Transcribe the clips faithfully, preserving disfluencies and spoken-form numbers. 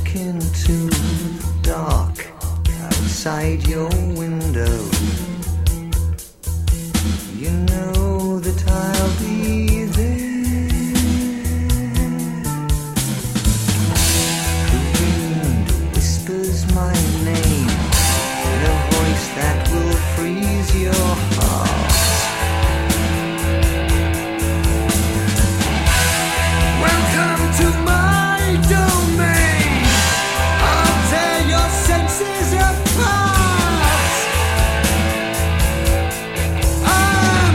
look into the dark outside your window, you know that I'll be there. The wind whispers my name in a voice that will freeze your heart. Welcome to my domain. I'll tear your senses apart. I'm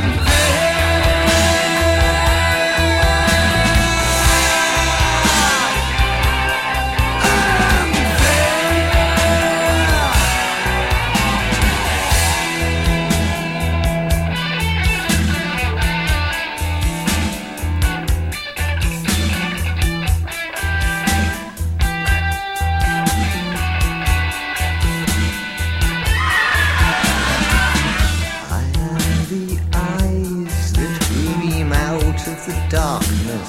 the darkness,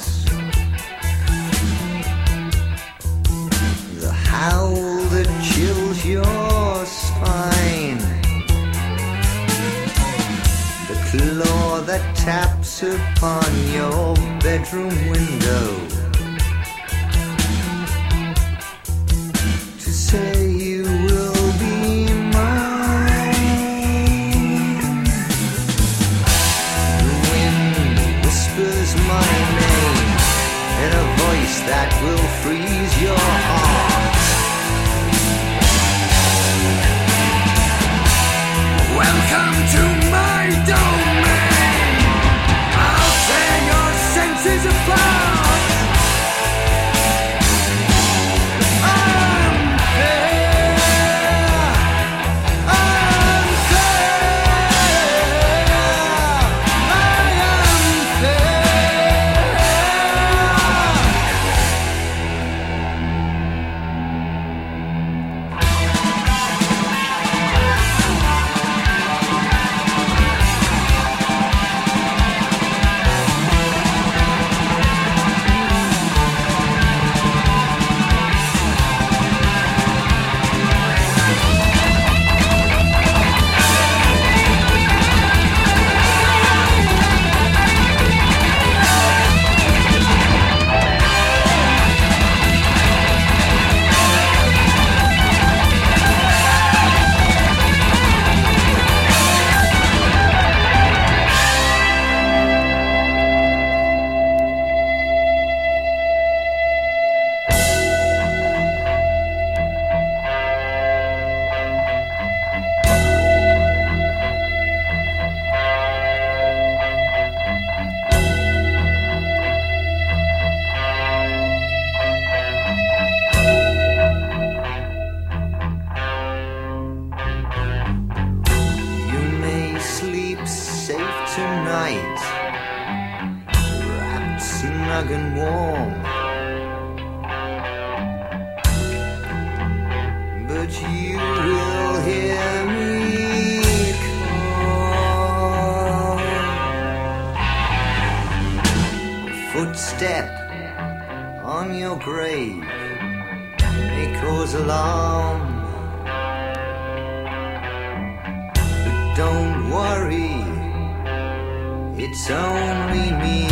the howl that chills your spine, the claw that taps upon your bedroom window to say you will be mine. The wind whispers my name in a voice that will freeze your heart. Welcome to my domain. I'll tear your senses apart. I'm there. I'm there. I am there. You may sleep safe tonight, wrapped snug and warm, but you will hear me call. A footstep on your grave may cause alarm. Don't worry, it's only me.